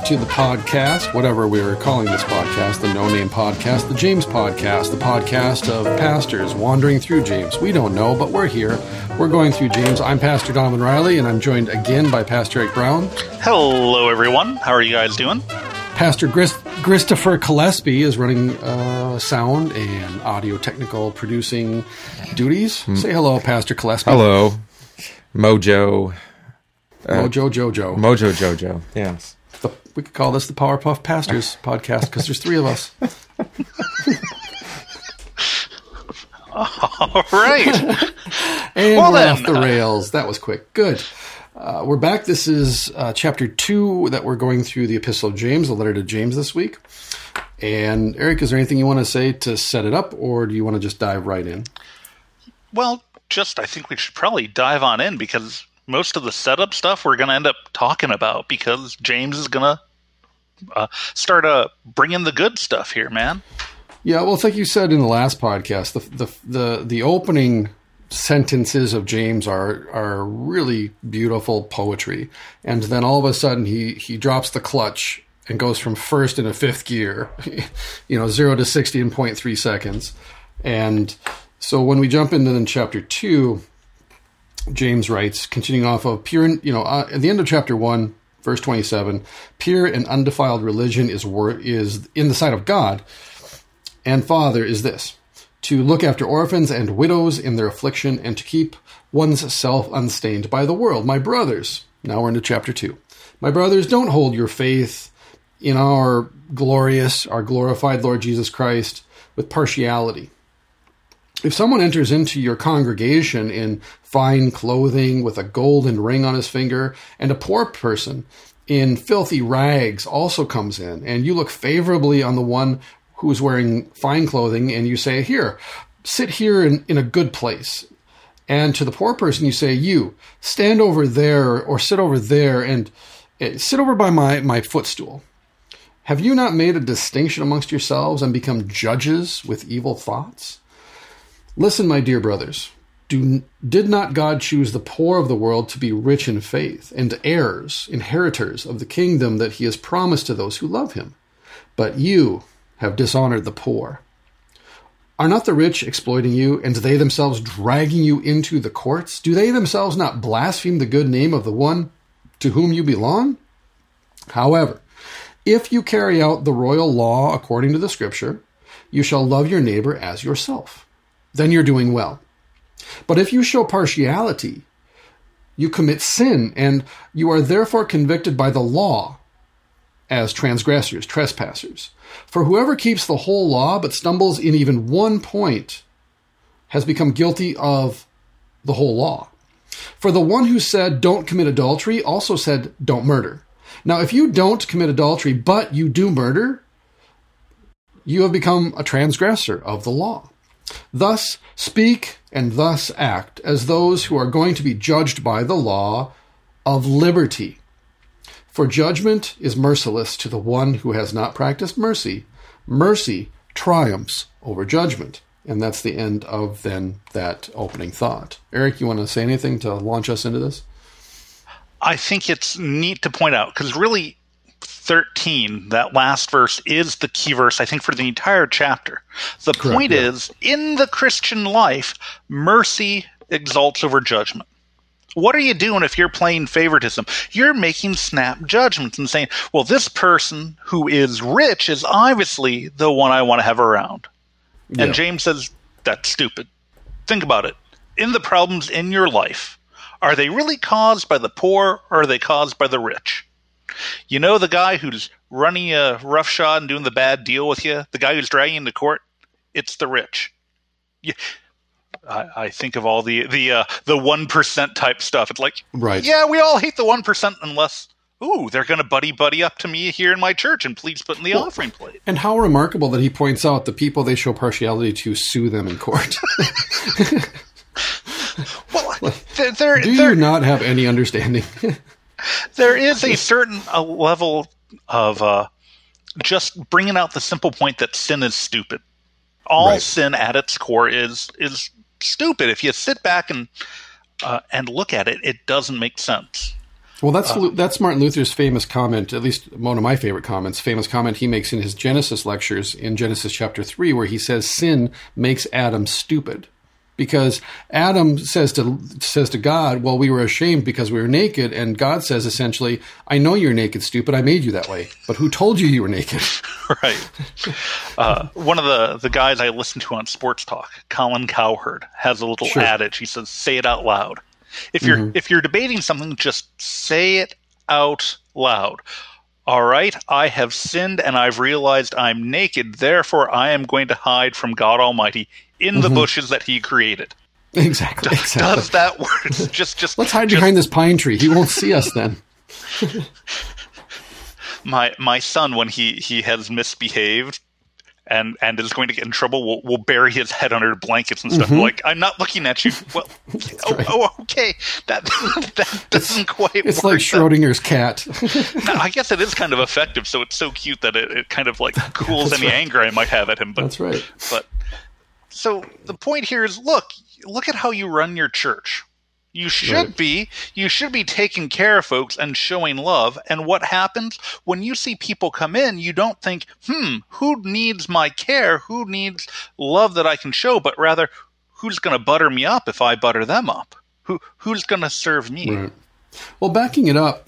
to the podcast, whatever we were calling this podcast, the No Name Podcast, the James Podcast, the podcast of pastors wandering through James. We don't know, but we're here. We're going through James. I'm Pastor Donovan Riley, and I'm joined again by Pastor Eric Brown. Hello, everyone. How are you guys doing? Pastor Christopher Gillespie is running sound and audio technical producing duties. Say hello, Pastor Gillespie. Hello. Mojo Jojo. Yes. We could call this the Powerpuff Pastors podcast because there's three of us. All right. And we're off the rails. That was quick. Good. We're back. This is chapter 2 that we're going through the Epistle of James, the letter to James this week. And Eric, is there anything you want to say to set it up, or do you want to just dive right in? Well, I think we should probably dive on in because most of the setup stuff we're going to end up talking about because James is going to start bringing the good stuff here, man. Yeah, well, it's like you said in the last podcast, the opening sentences of James are really beautiful poetry. And then all of a sudden he drops the clutch and goes from first into fifth gear, 0 to 60 in 0.3 seconds. And so when we jump into then chapter 2, James writes, continuing off of pure, at the end of chapter 1, verse 27, pure and undefiled religion is in the sight of God and Father is this: to look after orphans and widows in their affliction, and to keep one's self unstained by the world. My brothers, now we're into chapter 2. My brothers, don't hold your faith in our glorified Lord Jesus Christ with partiality. If someone enters into your congregation in fine clothing with a golden ring on his finger, and a poor person in filthy rags also comes in, and you look favorably on the one who's wearing fine clothing, and you say, here, sit here in a good place. And to the poor person you say, you, stand over there, or sit over there, and sit over by my footstool. Have you not made a distinction amongst yourselves and become judges with evil thoughts? Listen, my dear brothers, did not God choose the poor of the world to be rich in faith, and inheritors of the kingdom that he has promised to those who love him? But you have dishonored the poor. Are not the rich exploiting you, and they themselves dragging you into the courts? Do they themselves not blaspheme the good name of the one to whom you belong? However, if you carry out the royal law according to the Scripture, you shall love your neighbor as yourself. Then you're doing well. But if you show partiality, you commit sin, and you are therefore convicted by the law as transgressors, trespassers. For whoever keeps the whole law but stumbles in even one point has become guilty of the whole law. For the one who said, don't commit adultery, also said, don't murder. Now, if you don't commit adultery, but you do murder, you have become a transgressor of the law. Thus speak and thus act as those who are going to be judged by the law of liberty. For judgment is merciless to the one who has not practiced mercy. Mercy triumphs over judgment. And that's the end of then that opening thought. Eric, you want to say anything to launch us into this? I think it's neat to point out, because really 13, that last verse, is the key verse, I think, for the entire chapter. The point is, in the Christian life, mercy exalts over judgment. What are you doing if you're playing favoritism? You're making snap judgments and saying, well, this person who is rich is obviously the one I want to have around. Yeah. And James says, that's stupid. Think about it. In the problems in your life, are they really caused by the poor, or are they caused by the rich? You know the guy who's running you roughshod and doing the bad deal with you? The guy who's dragging you into court? It's the rich. I think of all the 1% type stuff. It's like, right. Yeah, we all hate the 1% unless, they're going to buddy up to me here in my church and please put in the offering plate. And how remarkable that he points out the people they show partiality to sue them in court. Well, do you not have any understanding? There is a certain level of just bringing out the simple point that sin is stupid. All sin at its core is stupid. If you sit back and look at it, it doesn't make sense. Well, that's Martin Luther's famous comment, at least one of my favorite comments, famous comment he makes in his Genesis lectures in Genesis chapter 3, where he says sin makes Adam stupid. Because Adam says to God, well, we were ashamed because we were naked, and God says essentially, I know you're naked, stupid, I made you that way. But who told you were naked? Right. One of the guys I listen to on Sports Talk, Colin Cowherd, has a little adage. He says, say it out loud. If you're debating something, just say it out loud. All right, I have sinned and I've realized I'm naked, therefore I am going to hide from God Almighty in the bushes that He created. Exactly. Does that work? Just let's hide behind this pine tree. He won't see us then. My son, when he has misbehaved and is going to get in trouble, will bury his head under blankets and stuff. Like, I'm not looking at you. Well, okay. That doesn't quite work. It's like Schrodinger's cat. No, I guess it is kind of effective, so it's so cute that it kind of like cools any anger I might have at him. But, that's right. But so the point here is, look at how you run your church. You should be taking care of folks and showing love. And what happens when you see people come in, you don't think, who needs my care? Who needs love that I can show? But rather, who's going to butter me up if I butter them up? Who's going to serve me? Right. Well, backing it up,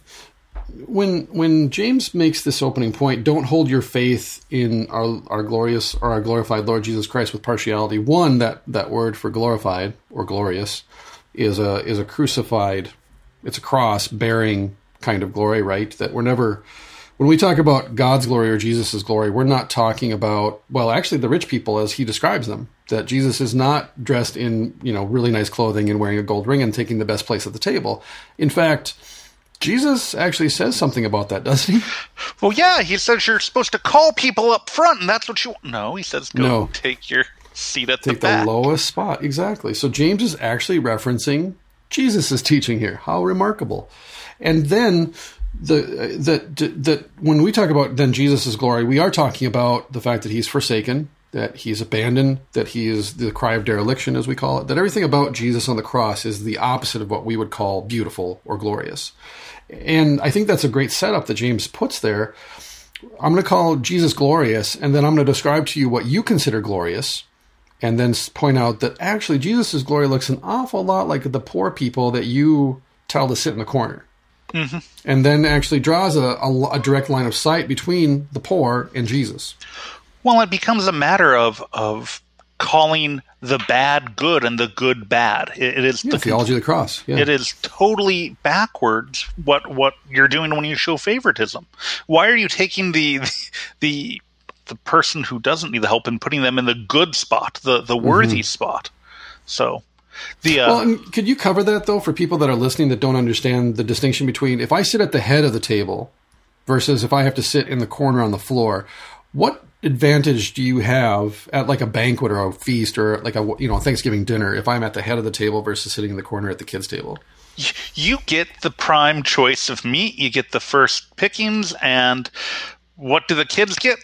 when James makes this opening point, don't hold your faith in our glorious or our glorified Lord Jesus Christ with partiality. One, that word for glorified or glorious is a crucified, it's a cross bearing kind of glory, right? That we're never, when we talk about God's glory or Jesus' glory, we're not talking about, well, actually the rich people as he describes them, that Jesus is not dressed in, really nice clothing and wearing a gold ring and taking the best place at the table. In fact, Jesus actually says something about that, doesn't he? Well, yeah, he says you're supposed to call people up front and that's what you want. No, he says go take your seat at the back. Take the lowest spot, exactly. So James is actually referencing Jesus' teaching here. How remarkable! And then that when we talk about then Jesus' glory, we are talking about the fact that he's forsaken, that he's abandoned, that he is the cry of dereliction, as we call it. That everything about Jesus on the cross is the opposite of what we would call beautiful or glorious. And I think that's a great setup that James puts there. I'm going to call Jesus glorious, and then I'm going to describe to you what you consider glorious. And then point out that actually Jesus' glory looks an awful lot like the poor people that you tell to sit in the corner. Mm-hmm. And then actually draws a direct line of sight between the poor and Jesus. Well, it becomes a matter of calling the bad good and the good bad. It is the theology of the cross. Yeah. It is totally backwards what you're doing when you show favoritism. Why are you taking the person who doesn't need the help and putting them in the good spot, the worthy spot? So, and could you cover that though for people that are listening that don't understand the distinction between if I sit at the head of the table versus if I have to sit in the corner on the floor? What advantage do you have at like a banquet or a feast or like a Thanksgiving dinner if I'm at the head of the table versus sitting in the corner at the kids' table? You get the prime choice of meat. You get the first pickings, and what do the kids get?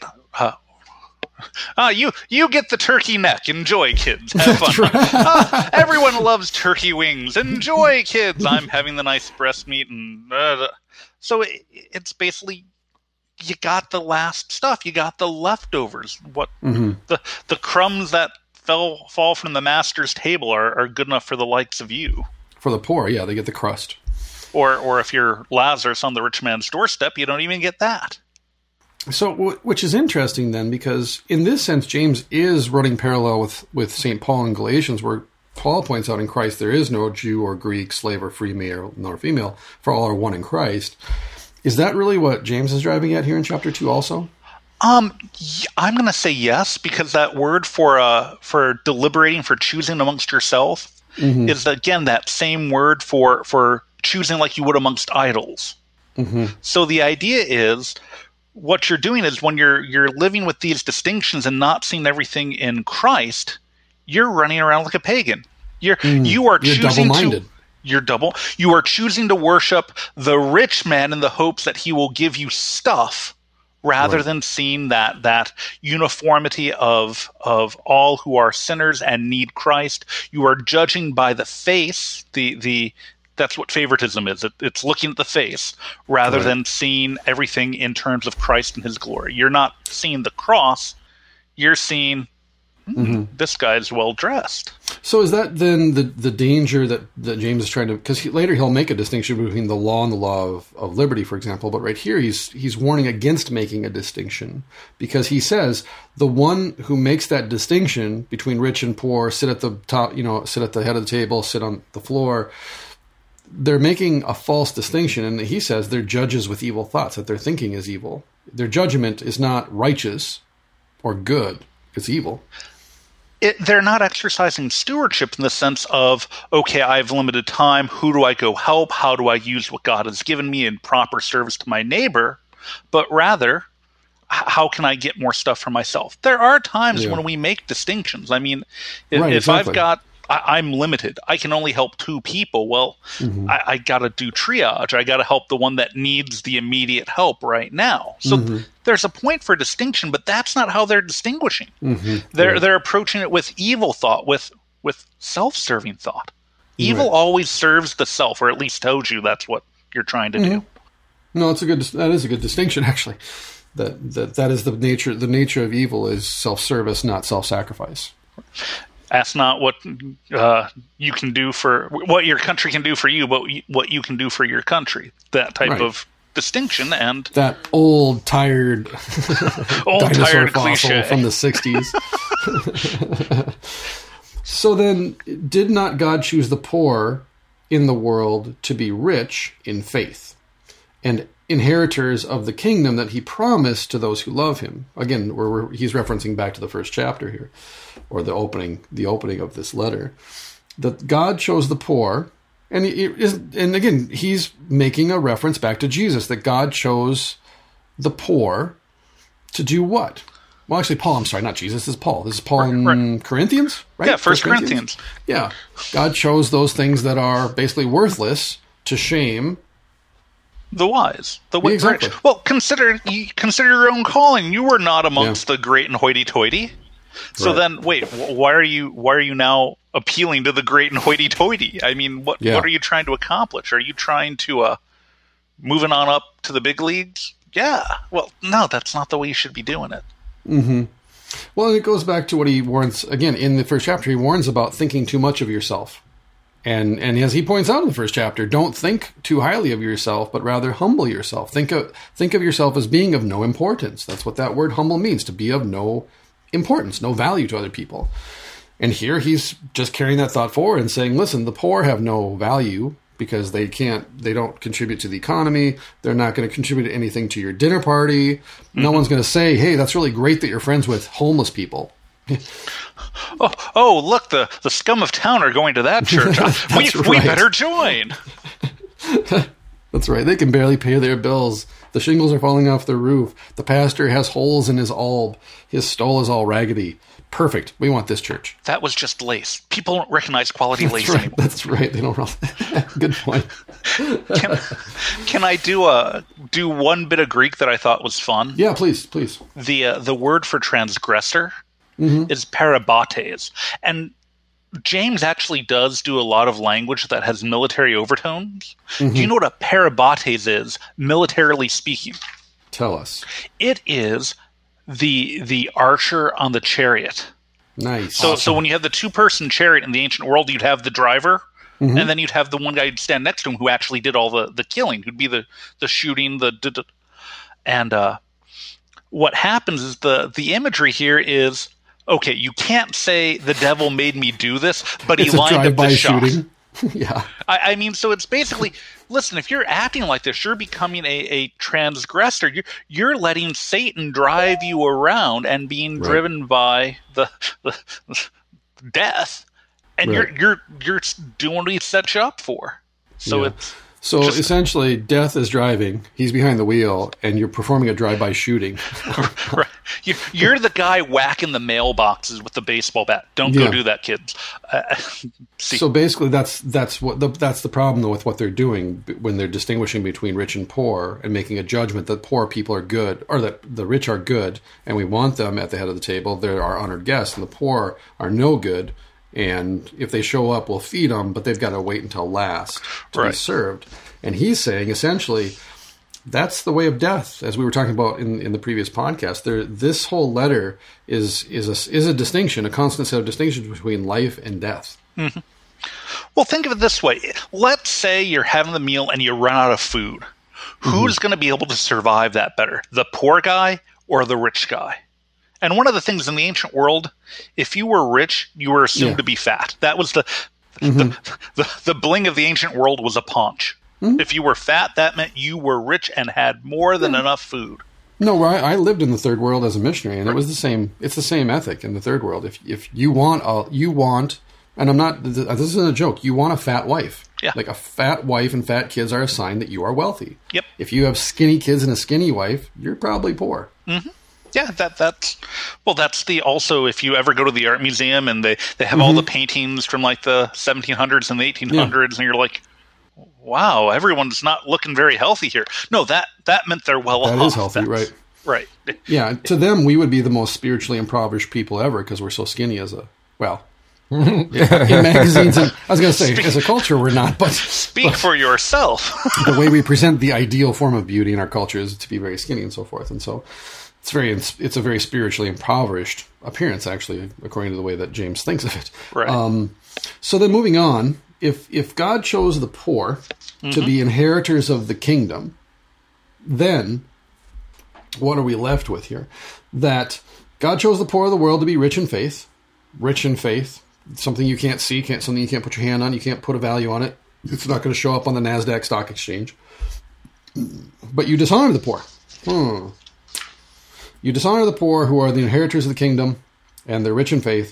You get the turkey neck. Enjoy, kids. Have fun. Right. Everyone loves turkey wings. Enjoy, kids. I'm having the nice breast meat, and so it's basically you got the last stuff. You got the leftovers. The crumbs that fall from the master's table are good enough for the likes of you. For the poor, yeah, they get the crust. Or if you're Lazarus on the rich man's doorstep, you don't even get that. So, which is interesting then, because in this sense, James is running parallel with St. Paul in Galatians, where Paul points out in Christ there is no Jew or Greek, slave or free, male nor female, for all are one in Christ. Is that really what James is driving at here in chapter 2 also? I'm going to say yes, because that word for deliberating, for choosing amongst yourself, is again that same word for choosing like you would amongst idols. So the idea is, what you're doing is when you're living with these distinctions and not seeing everything in Christ, you're running around like a pagan. You are choosing double-minded. You are choosing to worship the rich man in the hopes that he will give you stuff, rather than seeing that uniformity of all who are sinners and need Christ. You are judging by the face, the That's what favoritism is. It's looking at the face rather than seeing everything in terms of Christ and his glory. You're not seeing the cross. You're seeing this guy's well-dressed. So is that then the danger that James is trying to... Because later he'll make a distinction between the law and the law of liberty, for example. But right here he's warning against making a distinction. Because he says the one who makes that distinction between rich and poor, sit at the top, sit at the head of the table, sit on the floor... They're making a false distinction, and he says they're judges with evil thoughts, that their thinking is evil. Their judgment is not righteous or good. It's evil. They're not exercising stewardship in the sense of, okay, I have limited time. Who do I go help? How do I use what God has given me in proper service to my neighbor? But rather, how can I get more stuff for myself? There are times when we make distinctions. I mean, if I've got... I'm limited. I can only help 2 people. Well, I got to do triage. I got to help the one that needs the immediate help right now. So there's a point for distinction, but that's not how they're distinguishing. They're approaching it with evil thought, with self-serving thought. Evil always serves the self, or at least tells you that's what you're trying to do. No, that is a good distinction, actually. That is the nature of evil is self-service, not self-sacrifice. Ask not what you can do for what your country can do for you, but what you can do for your country. That type of distinction, and that old tired dinosaur fossil cliche from the 60s. So then, did not God choose the poor in the world to be rich in faith and inheritors of the kingdom that he promised to those who love him? Again, he's referencing back to the first chapter here, or the opening of this letter, that God chose the poor, and again, he's making a reference back to Jesus, that God chose the poor to do what? Well, actually, Paul, I'm sorry, not Jesus, this is Paul. This is Paul in Corinthians, right? Yeah, 1 Corinthians. Yeah. God chose those things that are basically worthless to shame the wise, exactly. Well, consider your own calling. You were not amongst the great and hoity-toity. So then, wait, why are you now appealing to the great and hoity-toity? I mean, what are you trying to accomplish? Are you trying to moving on up to the big leagues? Yeah. Well, no, that's not the way you should be doing it. Well, it goes back to what he warns again in the first chapter. He warns about thinking too much of yourself. And as he points out in the first chapter, don't think too highly of yourself, but rather humble yourself. Think of yourself as being of no importance. That's what that word humble means, to be of no importance, no value to other people. And here he's just carrying that thought forward and saying, listen, the poor have no value because they don't contribute to the economy. They're not going to contribute anything to your dinner party. No one's going to say, hey, that's really great that you're friends with homeless people. Oh! Look, the scum of town are going to that church. We better join. That's right. They can barely pay their bills. The shingles are falling off the roof. The pastor has holes in his alb. His stole is all raggedy. Perfect. We want this church. That was just lace. People don't recognize quality lace anymore. That's right. They don't. Good point. Can I do one bit of Greek that I thought was fun? Yeah, please. The word for transgressor is parabates, and James actually does do a lot of language that has military overtones. Do you know what a parabates is, militarily speaking? Tell us. It is the archer on the chariot. Nice. So when you have the 2-person chariot in the ancient world, you'd have the driver, and then you'd have the one guy who'd stand next to him who actually did all the killing, who'd be the shooting, and what happens is the imagery here is, okay, you can't say the devil made me do this, but he lined up the shot. Yeah. I mean, so it's basically, listen, if you're acting like this, you're becoming a transgressor. You're letting Satan drive you around and being driven by the death, and you're doing what he set you up for. So it's essentially, death is driving. He's behind the wheel, and you're performing a drive-by shooting. Right. You're the guy whacking the mailboxes with the baseball bat. Don't go do that, kids. So basically, that's the problem though with what they're doing when they're distinguishing between rich and poor and making a judgment that poor people are good or that the rich are good, and we want them at the head of the table. They're our honored guests, and the poor are no good, And if they show up, we'll feed them, but they've got to wait until last to be served. And he's saying, essentially, that's the way of death, as we were talking about in the previous podcast. This whole letter is a distinction, a constant set of distinctions between life and death. Mm-hmm. Well, think of it this way. Let's say you're having the meal and you run out of food. Who's going to be able to survive that better, the poor guy or the rich guy? And one of the things in the ancient world, if you were rich, you were assumed to be fat. That was the bling of the ancient world was a paunch. If you were fat, that meant you were rich and had more than enough food. No, I lived in the third world as a missionary, and it was the same. It's the same ethic in the third world. If you want, and I'm not. This isn't a joke. You want a fat wife. Yeah. Like a fat wife and fat kids are a sign that you are wealthy. Yep. If you have skinny kids and a skinny wife, you're probably poor. Mm-hmm. Yeah, that's the also if you ever go to the art museum and they have all the paintings from like the 1700s and the 1800s and you're like, wow, everyone's not looking very healthy here. No, that meant they're well off. That is healthy, right? Right. Yeah, to them we would be the most spiritually impoverished people ever because we're so skinny in magazines. And I was going to say, as a culture, we're not, but speak for yourself. The way we present the ideal form of beauty in our culture is to be very skinny and so forth, and so it's a very spiritually impoverished appearance, actually, according to the way that James thinks of it. Right. So then, moving on, if God chose the poor to be inheritors of the kingdom, then what are we left with here? That God chose the poor of the world to be rich in faith. Something you can't see, something you can't put your hand on, you can't put a value on it. It's not going to show up on the NASDAQ stock exchange. But you dishonor the poor. You dishonor the poor who are the inheritors of the kingdom, and they're rich in faith.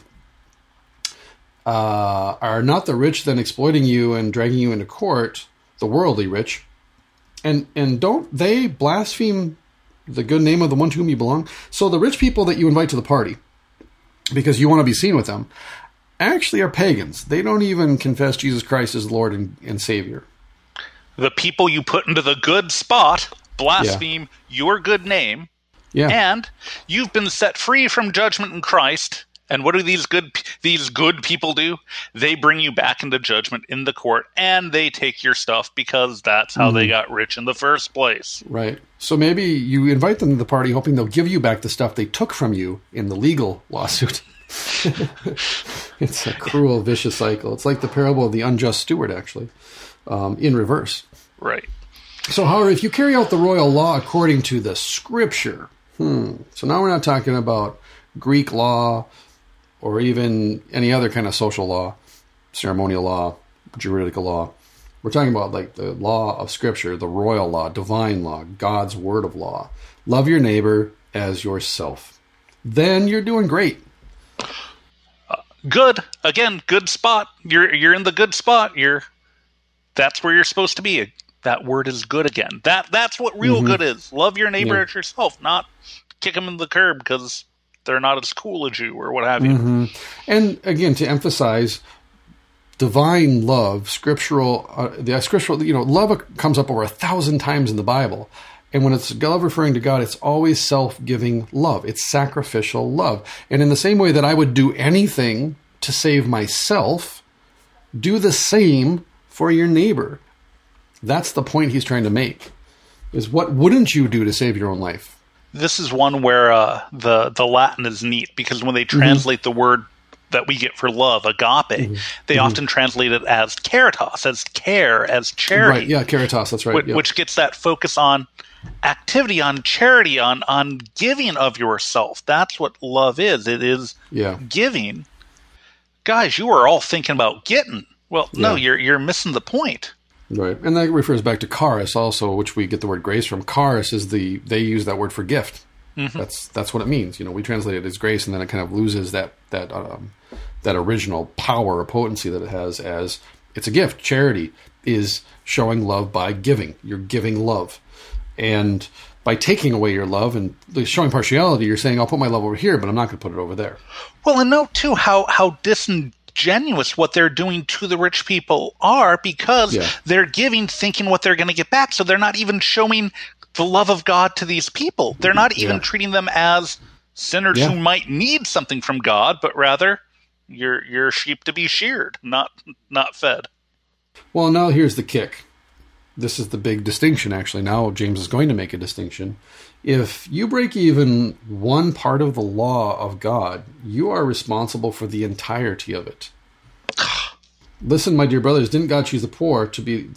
Are not the rich then exploiting you and dragging you into court, the worldly rich? And don't they blaspheme the good name of the one to whom you belong? So the rich people that you invite to the party, because you want to be seen with them, actually are pagans. They don't even confess Jesus Christ as Lord and Savior. The people you put into the good spot blaspheme your good name, and you've been set free from judgment in Christ. And what do these good people do? They bring you back into judgment in the court, and they take your stuff because that's how they got rich in the first place. Right. So maybe you invite them to the party hoping they'll give you back the stuff they took from you in the legal lawsuit. It's a cruel, vicious cycle. It's like the parable of the unjust steward, actually, in reverse. Right. So, however, if you carry out the royal law according to the Scripture, so now we're not talking about Greek law or even any other kind of social law, ceremonial law, juridical law. We're talking about like the law of Scripture, the royal law, divine law, God's word of law. Love your neighbor as yourself. Then you're doing great. Good. Again, good spot. You're in the good spot. That's where you're supposed to be. That word is good again. That's what real good is. Love your neighbor as yourself, not kick them in the curb because they're not as cool as you or what have you. And again, to emphasize divine love, scriptural, love comes up over 1,000 times in the Bible. And when it's love referring to God, it's always self-giving love. It's sacrificial love. And in the same way that I would do anything to save myself, do the same for your neighbor. That's the point he's trying to make, is what wouldn't you do to save your own life? This is one where the Latin is neat, because when they translate the word that we get for love, agape, they often translate it as caritas, as care, as charity. Right, yeah, caritas, that's right. Which gets that focus on activity, on charity, on giving of yourself. That's what love is. It is giving. Guys, you are all thinking about getting. Well, no, you're missing the point. Right, and that refers back to charis also, which we get the word grace from. Charis is they use that word for gift. That's what it means. We translate it as grace, and then it kind of loses that original power or potency that it has as it's a gift. Charity is showing love by giving. You're giving love. And by taking away your love and showing partiality, you're saying, I'll put my love over here, but I'm not going to put it over there. Well, and note, too, how disingenuous what they're doing to the rich people are, because they're giving thinking what they're going to get back. So they're not even showing the love of God to these people. They're not even treating them as sinners who might need something from God, but rather You're sheep to be sheared, not fed. Well, now here's the kick. This is the big distinction, actually. Now James is going to make a distinction. If you break even one part of the law of God, you are responsible for the entirety of it. Listen, my dear brothers, didn't God choose the poor to be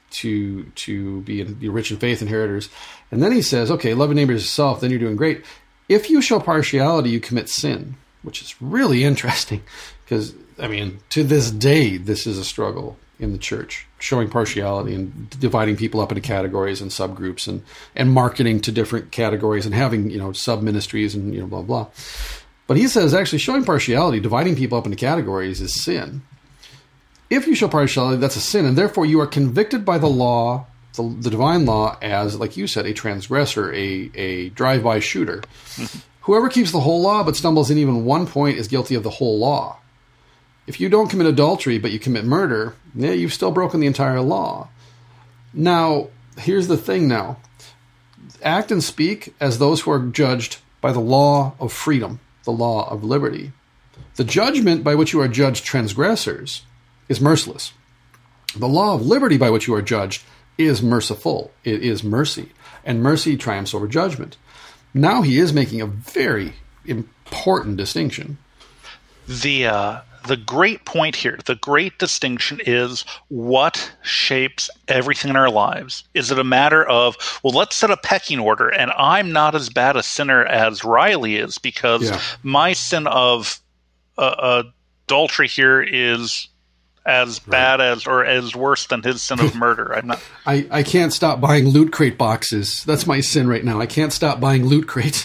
rich in faith inheritors? And then he says, okay, love your neighbor as yourself, then you're doing great. If you show partiality, you commit sin, which is really interesting because, I mean, to this day, this is a struggle in the church, showing partiality and dividing people up into categories and subgroups and marketing to different categories and having, sub-ministries and, blah, blah. But he says actually showing partiality, dividing people up into categories is sin. If you show partiality, that's a sin, and therefore you are convicted by the law, the divine law, as, like you said, a transgressor, a drive-by shooter. Whoever keeps the whole law but stumbles in even one point is guilty of the whole law. If you don't commit adultery but you commit murder, you've still broken the entire law. Now, here's the thing now. Act and speak as those who are judged by the law of freedom, the law of liberty. The judgment by which you are judged transgressors is merciless. The law of liberty by which you are judged is merciful. It is mercy. And mercy triumphs over judgment. Now he is making a very important distinction. The great point here, the great distinction is what shapes everything in our lives. Is it a matter of, well, let's set a pecking order, and I'm not as bad a sinner as Riley is because my sin of adultery here is as bad as or as worse than his sin of murder. I'm not. I can't stop buying Loot Crate boxes. That's my sin right now. I can't stop buying Loot Crate.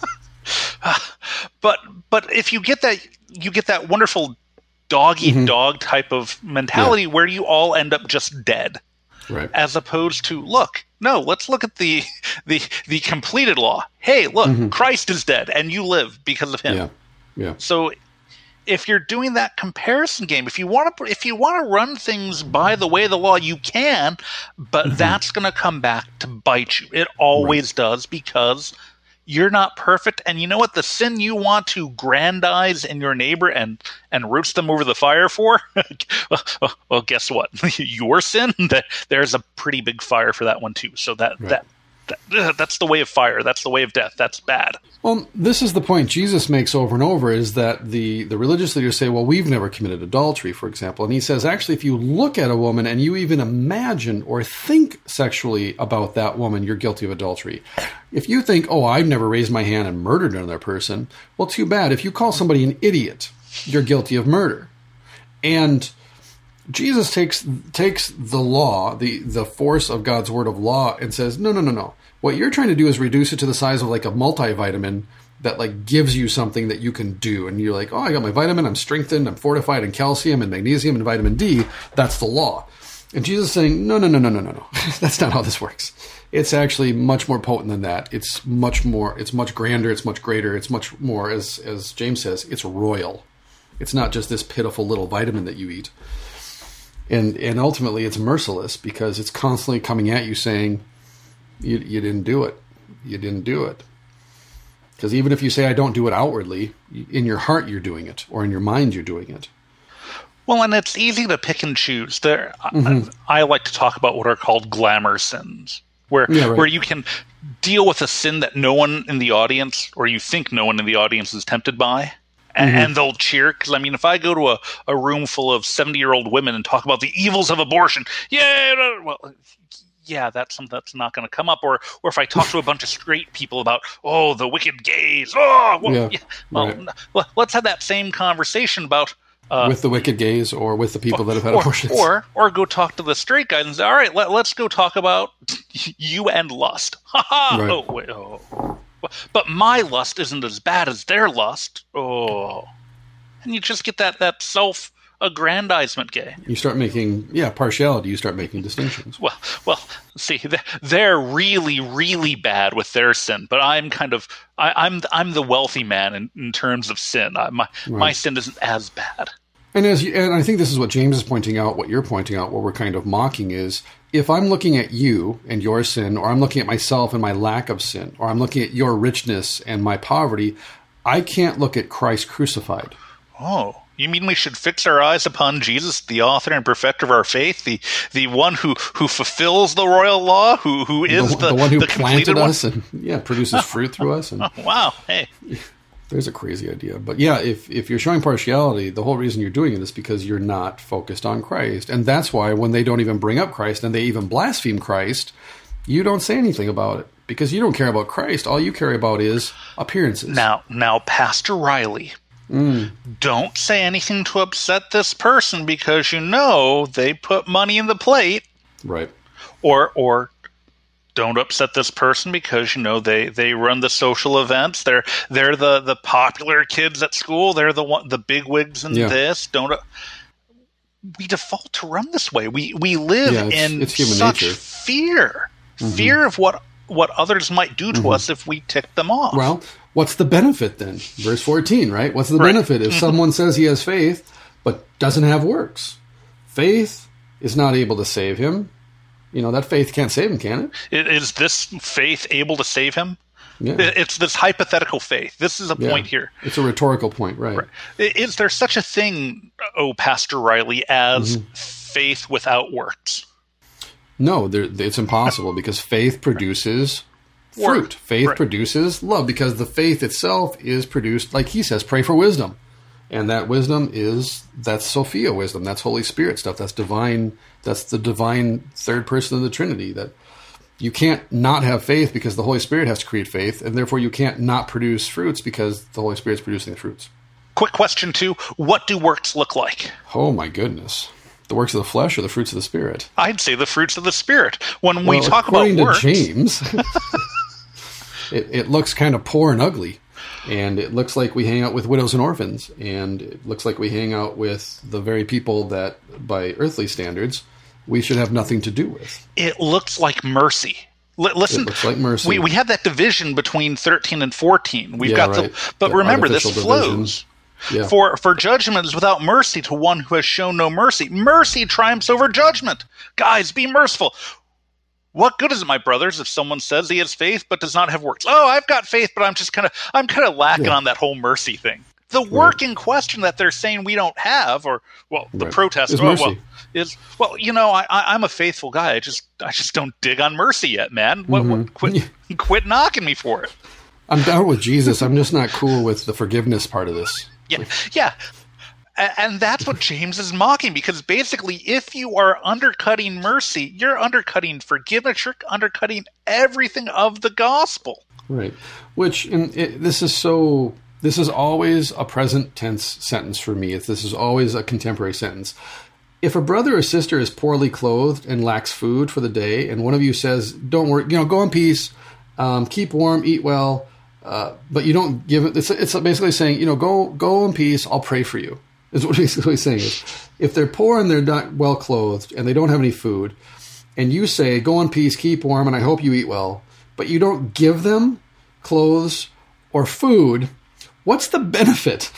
But if you get that wonderful dog eat dog type of mentality where you all end up just dead, right? As opposed to let's look at the completed law. Hey, look, Christ is dead and you live because of him. Yeah. So if you're doing that comparison game, if you want to run things by the way of the law, you can, but that's going to come back to bite you. It always does because you're not perfect, and you know what? The sin you want to grandize in your neighbor and roast them over the fire for, well, guess what? Your sin, there's a pretty big fire for that one too. So that's the way of fire. That's the way of death. That's bad. Well, this is the point Jesus makes over and over, is that the religious leaders say, well, we've never committed adultery, for example. And he says, actually, if you look at a woman and you even imagine or think sexually about that woman, you're guilty of adultery. If you think, oh, I've never raised my hand and murdered another person, well, too bad. If you call somebody an idiot, you're guilty of murder. And Jesus takes the law, the force of God's word of law, and says, no. What you're trying to do is reduce it to the size of like a multivitamin that like gives you something that you can do. And you're like, oh, I got my vitamin, I'm strengthened, I'm fortified in calcium and magnesium and vitamin D. That's the law. And Jesus is saying, no. That's not how this works. It's actually much more potent than that. It's much grander, it's much greater, it's much more, as James says, it's royal. It's not just this pitiful little vitamin that you eat. And ultimately it's merciless because it's constantly coming at you saying, you didn't do it. You didn't do it. Because even if you say, I don't do it outwardly, in your heart you're doing it, or in your mind you're doing it. Well, and it's easy to pick and choose. I like to talk about what are called glamour sins, where you can deal with a sin that no one in the audience, or you think no one in the audience is tempted by, and they'll cheer. Because, I mean, if I go to a room full of 70-year-old women and talk about the evils of abortion, that's something that's not going to come up. Or if I talk to a bunch of straight people about, the wicked gays, let's have that same conversation about with the wicked gays or with the people that have had abortions. Or go talk to the straight guys and say, all right, let's go talk about you and lust. Right. But my lust isn't as bad as their lust. And you just get that self-aggrandizement gay. You start making, partiality. You start making distinctions. Well, see, they're really, really bad with their sin, but I'm I'm the wealthy man in terms of sin. My sin isn't as bad. And I think this is what James is pointing out, what you're pointing out, what we're kind of mocking is, if I'm looking at you and your sin, or I'm looking at myself and my lack of sin, or I'm looking at your richness and my poverty, I can't look at Christ crucified. Oh, You mean we should fix our eyes upon Jesus, the author and perfecter of our faith, the one who fulfills the royal law, who is the one who the planted us and produces fruit through us? And wow, hey. There's a crazy idea. But yeah, if you're showing partiality, the whole reason you're doing it is because you're not focused on Christ. And that's why when they don't even bring up Christ and they even blaspheme Christ, you don't say anything about it. Because you don't care about Christ. All you care about is appearances. Now, Pastor Riley, don't say anything to upset this person because you know they put money in the plate. Right. Or don't upset this person because you know they run the social events. They're the popular kids at school. They're the bigwigs in this. We default to run this way. We live in such nature. Fear of what others might do to us if we tick them off. Well, what's the benefit then? Verse 14, right? What's the benefit if someone says he has faith but doesn't have works? Faith is not able to save him. You know, that faith can't save him, can it? Is this faith able to save him? Yeah. It's this hypothetical faith. This is a point here. It's a rhetorical point, right? Is there such a thing, Pastor Riley, as faith without works? No, it's impossible because faith produces fruit. Faith produces love because the faith itself is produced, like he says, pray for wisdom. And that wisdom that's Sophia wisdom. That's Holy Spirit stuff. That's divine. That's the divine third person of the Trinity. That you can't not have faith because the Holy Spirit has to create faith. And therefore you can't not produce fruits because the Holy Spirit's producing the fruits. Quick question 2. What do works look like? Oh my goodness. The works of the flesh or the fruits of the Spirit? I'd say the fruits of the Spirit. When we talk about works... According to James, it looks kind of poor and ugly. And it looks like we hang out with widows and orphans. And it looks like we hang out with the very people that, by earthly standards, we should have nothing to do with. It looks like mercy. Listen, it looks like mercy. We have that division between 13 and 14. We've got but remember, this flows. Yeah. For judgment is without mercy to one who has shown no mercy. Mercy triumphs over judgment. Guys, be merciful. What good is it, my brothers, if someone says he has faith but does not have works? Oh, I've got faith, but I'm kind of lacking on that whole mercy thing. The work in question that they're saying we don't have, or the protest is mercy. I'm a faithful guy. I just don't dig on mercy yet, man. Quit knocking me for it. I'm down with Jesus. I'm just not cool with the forgiveness part of this. Yeah. And that's what James is mocking, because basically if you are undercutting mercy, you're undercutting forgiveness, you're undercutting everything of the gospel. Right. This is always a present tense sentence for me. This is always a contemporary sentence. If a brother or sister is poorly clothed and lacks food for the day, and one of you says, don't worry, go in peace, keep warm, eat well, but you don't give it, it's basically saying, go in peace, I'll pray for you. Is what basically saying is, if they're poor and they're not well clothed and they don't have any food, and you say, go in peace, keep warm, and I hope you eat well, but you don't give them clothes or food, what's the benefit?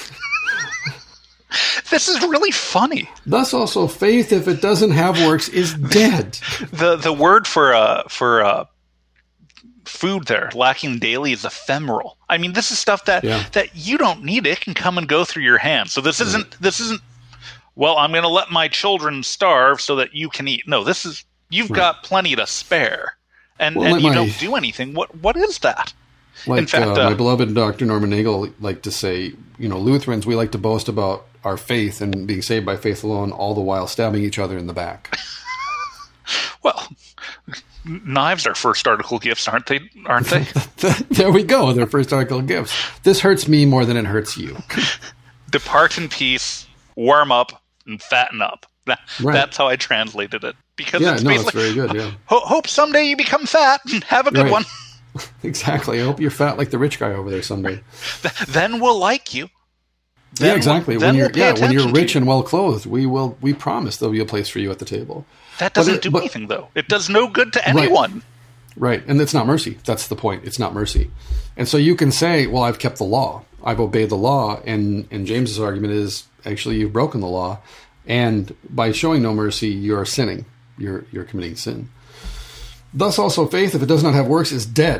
This is really funny. Thus also, faith, if it doesn't have works, is dead. The word for food there, lacking daily, is ephemeral. I mean, this is stuff that you don't need. It can come and go through your hands. So this isn't, well, I'm going to let my children starve so that you can eat. No, this is, you've got plenty to spare. And you don't do anything. What is that? In fact, my beloved Dr. Norman Nagel liked to say, Lutherans, we like to boast about our faith and being saved by faith alone, all the while stabbing each other in the back. Well, knives are first article gifts, aren't they? There we go. They're first article gifts. This hurts me more than it hurts you. Depart in peace, warm up, and fatten up. That's how I translated it. Because it's very good. Yeah. Hope someday you become fat and have a good one. Exactly. I hope you're fat like the rich guy over there someday. Then we'll like you. Then exactly. When you're rich and well clothed, we promise there'll be a place for you at the table. That doesn't do anything, though. It does no good to anyone. Right. And it's not mercy. That's the point. It's not mercy. And so you can say, well, I've kept the law. I've obeyed the law. And James's argument is, actually, you've broken the law. And by showing no mercy, you're sinning. You're committing sin. Thus also faith, if it does not have works, is dead.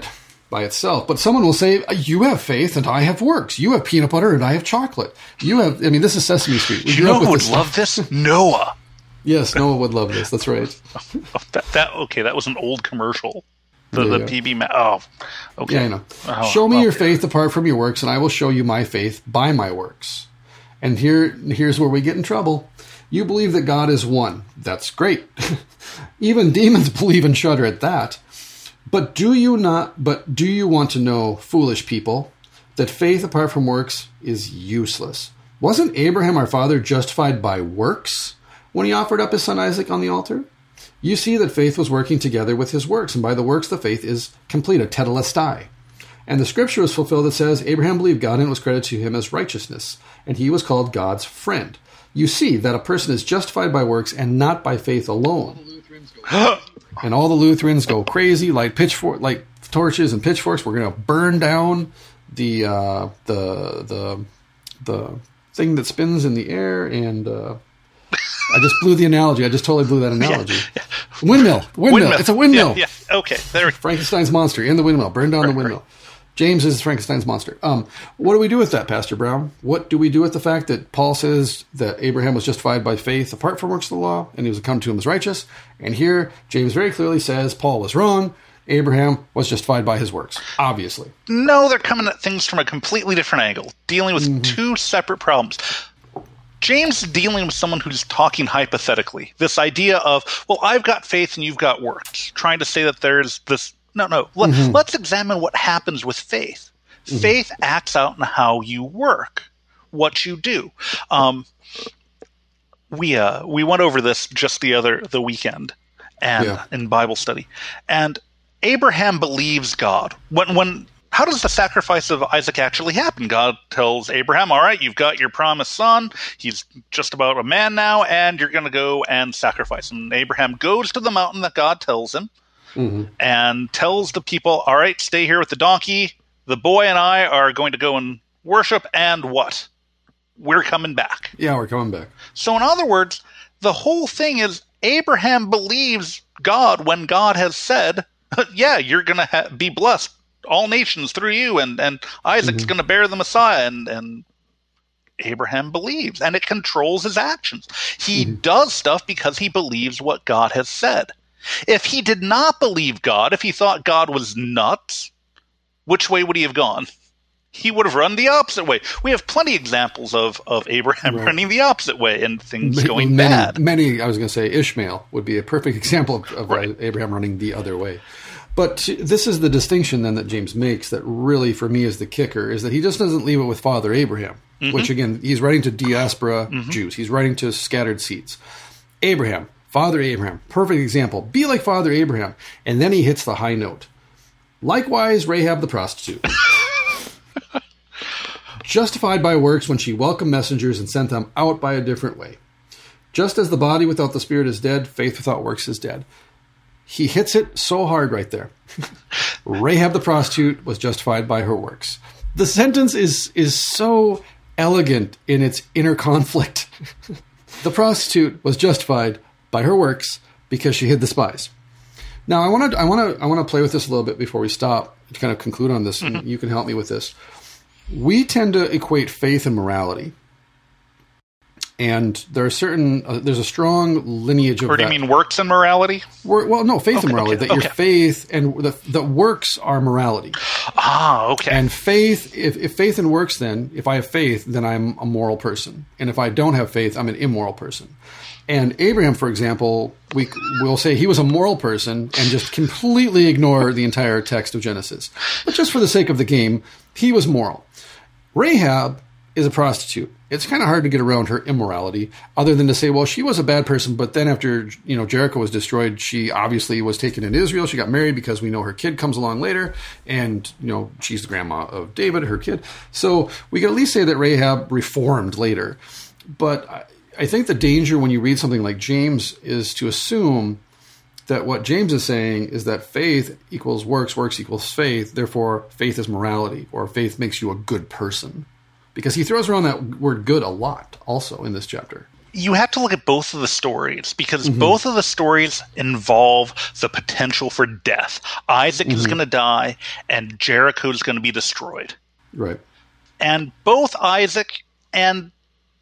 by itself. But someone will say, you have faith and I have works. You have peanut butter and I have chocolate. This is Sesame Street. You know who would love this? Noah. Yes, Noah would love this. That's right. That was an old commercial. The PB. Okay. Yeah, I know. Show me your faith apart from your works, and I will show you my faith by my works. And here's where we get in trouble. You believe that God is one. That's great. Even demons believe and shudder at that. But do you want to know, foolish people, that faith apart from works is useless? Wasn't Abraham our father justified by works when he offered up his son Isaac on the altar? You see that faith was working together with his works, and by the works the faith is complete, a tetelestai. And the scripture was fulfilled that says, Abraham believed God and it was credited to him as righteousness, and he was called God's friend. You see that a person is justified by works and not by faith alone. And all the Lutherans go crazy, light torches and pitchforks. We're going to burn down the thing that spins in the air, and I just blew the analogy. I just totally blew that analogy. Yeah. Windmill. It's a windmill. Yeah. Okay. There. Frankenstein's monster in the windmill. Burn down the windmill. Right. James is Frankenstein's monster. What do we do with that, Pastor Brown? What do we do with the fact that Paul says that Abraham was justified by faith apart from works of the law, and he was come to him as righteous? And here, James very clearly says Paul was wrong. Abraham was justified by his works, obviously. No, they're coming at things from a completely different angle, dealing with two separate problems. James is dealing with someone who's talking hypothetically. This idea of, well, I've got faith and you've got works, trying to say that there's this. No. Let's examine what happens with faith. Faith acts out in how you work, what you do. We went over this just the weekend, and in Bible study, and Abraham believes God. How does the sacrifice of Isaac actually happen? God tells Abraham, all right, you've got your promised son. He's just about a man now, and you're going to go and sacrifice him. And Abraham goes to the mountain that God tells him and tells the people, all right, stay here with the donkey. The boy and I are going to go and worship, and what? We're coming back. Yeah, we're coming back. So in other words, the whole thing is Abraham believes God when God has said, yeah, you're going to be blessed. All nations through you, and Isaac's going to bear the Messiah, and Abraham believes, and it controls his actions. He does stuff because he believes what God has said. If he did not believe God, if he thought God was nuts, which way would he have gone? He would have run the opposite way. We have plenty of examples of Abraham running the opposite way and things going bad. I was going to say Ishmael would be a perfect example of Abraham running the other way. But this is the distinction then that James makes that really, for me, is the kicker, is that he just doesn't leave it with Father Abraham, which, again, he's writing to diaspora Jews. He's writing to scattered seeds. Abraham, Father Abraham, perfect example. Be like Father Abraham. And then he hits the high note. Likewise, Rahab the prostitute. Justified by works when she welcomed messengers and sent them out by a different way. Just as the body without the spirit is dead, faith without works is dead. He hits it so hard right there. Rahab the prostitute was justified by her works. The sentence is so elegant in its inner conflict. The prostitute was justified by her works because she hid the spies. Now I want to play with this a little bit before we stop to kind of conclude on this, and you can help me with this. We tend to equate faith and morality. And there are there's a strong lineage of that. Or do you mean works and morality? Faith and morality. Your faith and the works are morality. Okay. And faith, if faith and works, then, if I have faith, then I'm a moral person. And if I don't have faith, I'm an immoral person. And Abraham, for example, we'll say he was a moral person and just completely ignore the entire text of Genesis. But just for the sake of the game, he was moral. Rahab is a prostitute. It's kind of hard to get around her immorality, other than to say, well, she was a bad person, but then after Jericho was destroyed, she obviously was taken into Israel. She got married because we know her kid comes along later, and she's the grandma of David, her kid. So we can at least say that Rahab reformed later. But I think the danger when you read something like James is to assume that what James is saying is that faith equals works, works equals faith, therefore faith is morality, or faith makes you a good person. Because he throws around that word good a lot also in this chapter. You have to look at both of the stories because both of the stories involve the potential for death. Isaac is going to die and Jericho is going to be destroyed. Right. And both Isaac and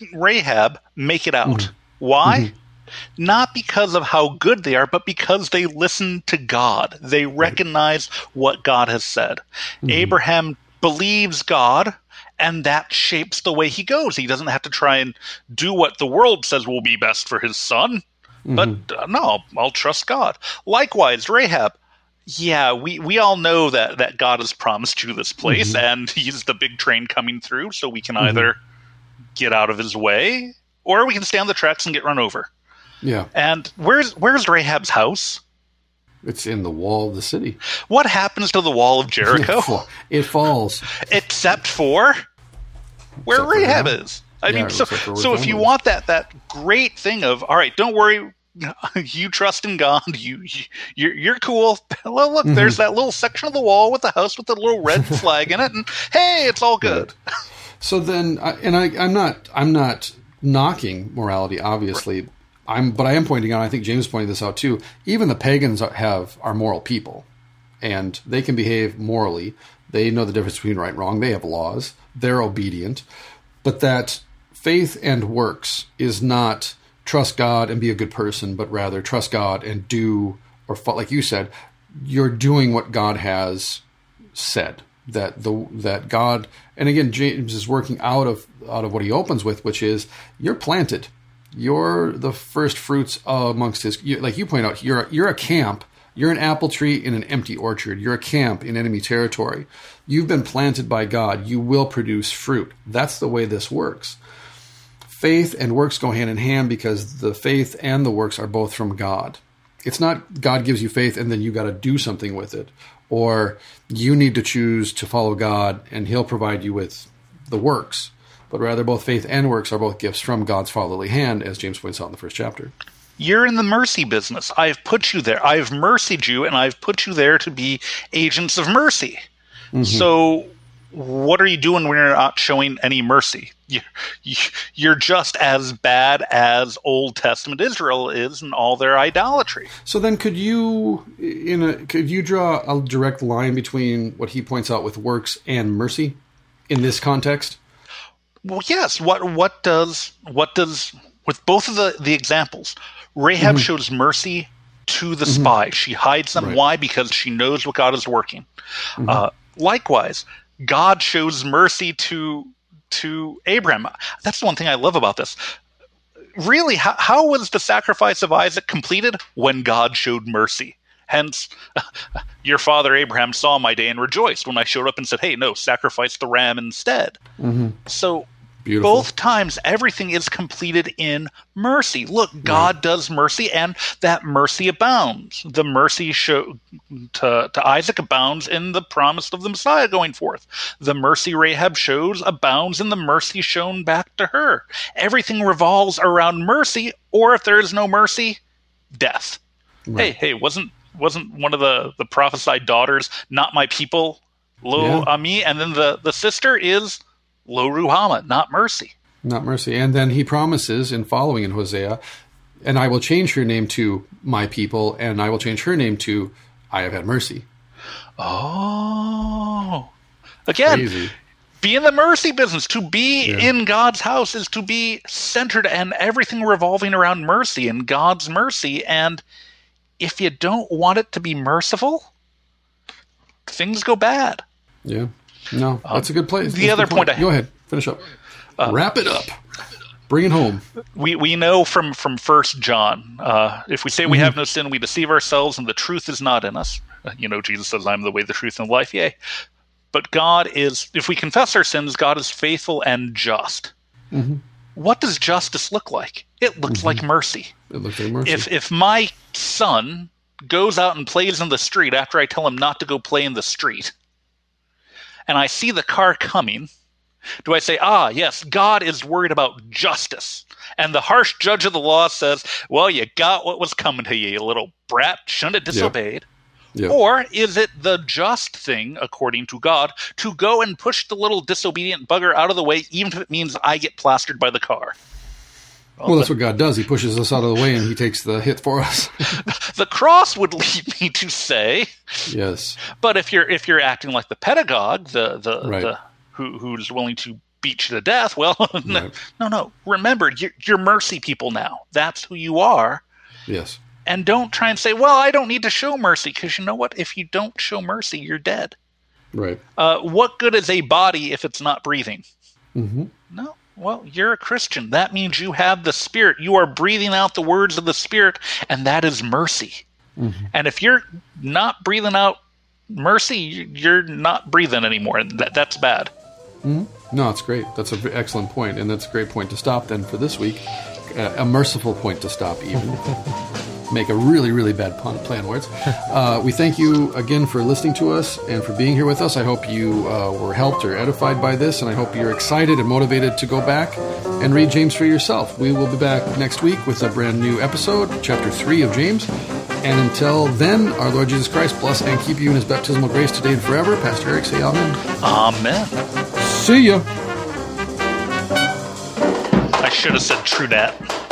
Rahab make it out. Why? Not because of how good they are, but because they listen to God. They recognize what God has said. Abraham believes God, and that shapes the way he goes. He doesn't have to try and do what the world says will be best for his son. But no, I'll trust God. Likewise, Rahab. Yeah, we all know that God has promised you this place, and he's the big train coming through, so we can either get out of his way, or we can stay on the tracks and get run over. Yeah. And where's Rahab's house? It's in the wall of the city. What happens to the wall of Jericho? It falls. Except for where Rahab is. I mean, so if you want that great thing of, all right, don't worry, you trust in God, you're cool. Well, look, there's that little section of the wall with the house with the little red flag in it, and hey, it's all good. Right. So then, I'm not knocking morality, obviously. But I am pointing out, I think James pointed this out too, even the pagans are moral people. And they can behave morally. They know the difference between right and wrong. They have laws. They're obedient. But that faith and works is not trust God and be a good person, but rather trust God and do, or like you said, you're doing what God has said. That God, and again, James is working out of what he opens with, which is you're planted. You're the first fruits amongst his. Like you point out, you're a camp. You're an apple tree in an empty orchard. You're a camp in enemy territory. You've been planted by God. You will produce fruit. That's the way this works. Faith and works go hand in hand because the faith and the works are both from God. It's not God gives you faith and then you got to do something with it, or you need to choose to follow God and He'll provide you with the works. But rather, both faith and works are both gifts from God's fatherly hand, as James points out in the first chapter. You're in the mercy business. I've put you there. I've mercied you, and I've put you there to be agents of mercy. So what are you doing when you're not showing any mercy? You're just as bad as Old Testament Israel is in all their idolatry. So then could you draw a direct line between what he points out with works and mercy in this context? Well, yes. What does with both of the examples, Rahab shows mercy to the spy. She hides them. Right. Why? Because she knows what God is working. Likewise, God shows mercy to Abraham. That's the one thing I love about this. Really, how was the sacrifice of Isaac completed? When God showed mercy. Hence, your father Abraham saw my day and rejoiced when I showed up and said, hey, no, sacrifice the ram instead. So beautiful. Both times, everything is completed in mercy. Look, God does mercy, and that mercy abounds. The mercy to Isaac abounds in the promise of the Messiah going forth. The mercy Rahab shows abounds in the mercy shown back to her. Everything revolves around mercy, or if there is no mercy, death. Right. Hey, wasn't one of the prophesied daughters not my people, lo ami? And then the sister is lo ruhama, not mercy. Not mercy. And then he promises in following in Hosea, and I will change her name to my people, and I will change her name to I have had mercy. Oh. Again, crazy. Be in the mercy business. To be in God's house is to be centered and everything revolving around mercy and God's mercy. And if you don't want it to be merciful, things go bad. Yeah. No, that's a good place. The other point. Go ahead. Finish up. Wrap it up. Bring it home. We know from 1 John, if we say we have no sin, we deceive ourselves and the truth is not in us. Jesus says, I am the way, the truth, and the life. Yea. But God is, if we confess our sins, God is faithful and just. What does justice look like? It looks like mercy. It looks like mercy. If my son goes out and plays in the street after I tell him not to go play in the street, and I see the car coming, do I say, yes, God is worried about justice? And the harsh judge of the law says, well, you got what was coming to you, you little brat, shouldn't have disobeyed. Yep. Or is it the just thing, according to God, to go and push the little disobedient bugger out of the way, even if it means I get plastered by the car? Well, that's what God does. He pushes us out of the way and he takes the hit for us. The cross would lead me to say, yes. But if you're acting like the pedagogue, Right. who's willing to beat you to death, well, Right. no. Remember, you're mercy people now. That's who you are. Yes. And don't try and say, well, I don't need to show mercy, because you know what? If you don't show mercy, you're dead. Right. What good is a body if it's not breathing? Mm-hmm. No. Well, you're a Christian. That means you have the Spirit. You are breathing out the words of the Spirit, and that is mercy. Mm-hmm. And if you're not breathing out mercy, you're not breathing anymore. That's bad. Mm-hmm. No, it's great. That's an excellent point, and that's a great point to stop then for this week. A merciful point to stop, even. Make a really, really bad play on words. We thank you again for listening to us and for being here with us. I hope you were helped or edified by this, and I hope you're excited and motivated to go back and read James for yourself. We will be back next week with a brand new episode, Chapter 3 of James. And until then, our Lord Jesus Christ bless and keep you in his baptismal grace today and forever. Pastor Eric, say amen. Amen. See ya. I should have said true dat.